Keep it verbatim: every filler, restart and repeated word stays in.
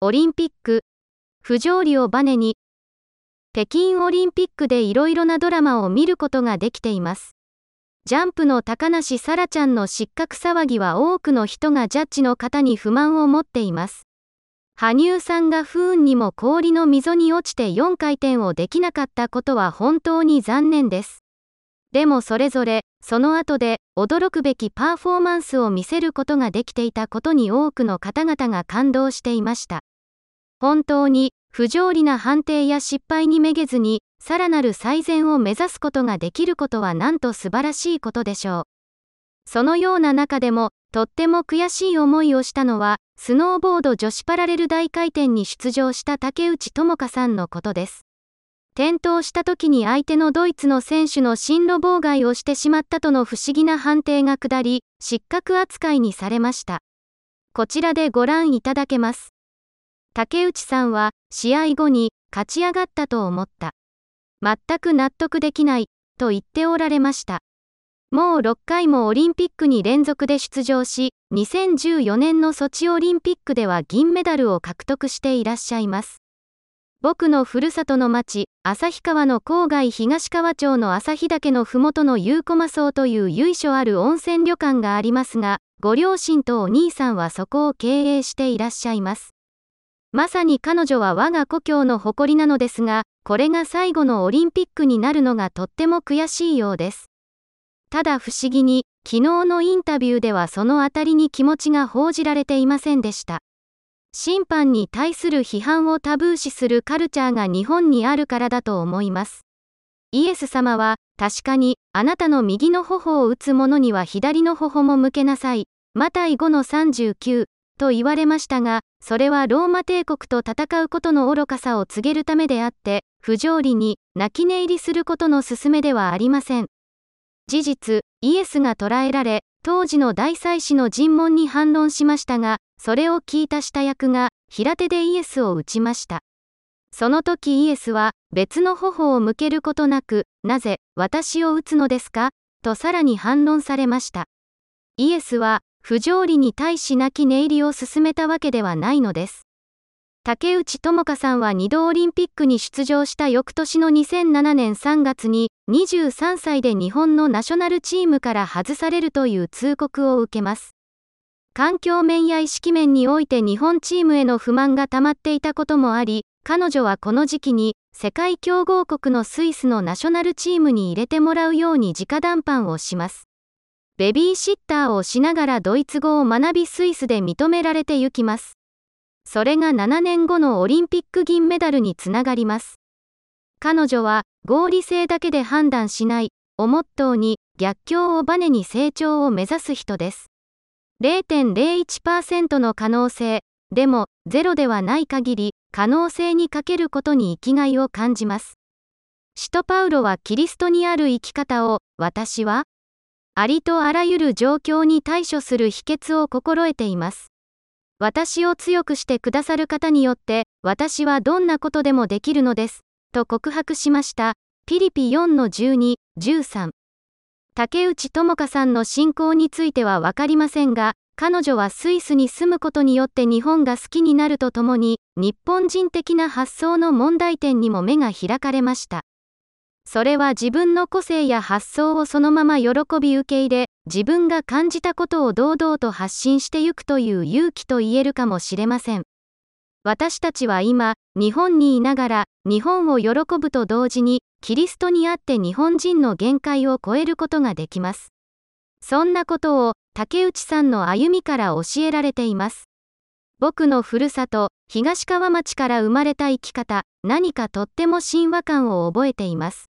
オリンピック、不条理をバネに、北京オリンピックでいろいろなドラマを見ることができています。ジャンプの高梨沙羅ちゃんの失格騒ぎは多くの人がジャッジの方に不満を持っています。羽生さんが不運にも氷の溝に落ちてよんかい転をできなかったことは本当に残念です。でもそれぞれ、その後で驚くべきパフォーマンスを見せることができていたことに多くの方々が感動していました。本当に不条理な判定や失敗にめげずに、さらなる最善を目指すことができることはなんと素晴らしいことでしょう。そのような中でも、とっても悔しい思いをしたのは、スノーボード女子パラレル大回転に出場した竹内智香さんのことです。転倒した時に相手のドイツの選手の進路妨害をしてしまったとの不思議な判定が下り、失格扱いにされました。こちらでご覧いただけます。竹内さんは、試合後に、勝ち上がったと思った。全く納得できない、と言っておられました。もうろっかいもオリンピックに連続で出場し、にせんじゅうよねんのソチオリンピックでは銀メダルを獲得していらっしゃいます。僕のふるさとの町、旭川の郊外東川町の旭岳のふもとの有駒荘という由緒ある温泉旅館がありますが、ご両親とお兄さんはそこを経営していらっしゃいます。まさに彼女は我が故郷の誇りなのですが、これが最後のオリンピックになるのがとっても悔しいようです。ただ不思議に、昨日のインタビューではそのあたりに気持ちが報じられていませんでした。審判に対する批判をタブー視するカルチャーが日本にあるからだと思います。イエス様は、確かに、あなたの右の頬を打つ者には左の頬も向けなさい。マタイごのさんじゅうきゅうと言われましたが、それはローマ帝国と戦うことの愚かさを告げるためであって、不条理に泣き寝入りすることの勧めではありません。事実、イエスが捕らえられ、当時の大祭司の尋問に反論しましたが、それを聞いた下役が、平手でイエスを撃ちました。その時イエスは、別の頬を向けることなく、なぜ、私を撃つのですかとさらに反論されました。イエスは、不条理に対し泣き寝入りを勧めたわけではないのです。竹内智香さんはにどオリンピックに出場した翌年のにせんななねんさんがつに、にじゅうさんさいで日本のナショナルチームから外されるという通告を受けます。環境面や意識面において日本チームへの不満が溜まっていたこともあり、彼女はこの時期に、世界強豪国のスイスのナショナルチームに入れてもらうように直談判をします。ベビーシッターをしながらドイツ語を学びスイスで認められてゆきます。それがななねんごのオリンピック銀メダルにつながります。彼女は合理性だけで判断しないをモットーに逆境をバネに成長を目指す人です。ゼロてんゼロいちパーセント の可能性、でもゼロではない限り可能性にかけることに生きがいを感じます。使徒パウロはキリストにある生き方を、私はありとあらゆる状況に対処する秘訣を心得ています。私を強くしてくださる方によって、私はどんなことでもできるのです、と告白しました。ピリピよんのじゅうに、じゅうさん。竹内智香さんの信仰についてはわかりませんが、彼女はスイスに住むことによって日本が好きになるとともに、日本人的な発想の問題点にも目が開かれました。それは自分の個性や発想をそのまま喜び受け入れ、自分が感じたことを堂々と発信してゆくという勇気と言えるかもしれません。私たちは今、日本にいながら、日本を喜ぶと同時に、キリストにあって日本人の限界を超えることができます。そんなことを、竹内さんの歩みから教えられています。僕のふるさと、東川町から生まれた生き方、何かとっても親和感を覚えています。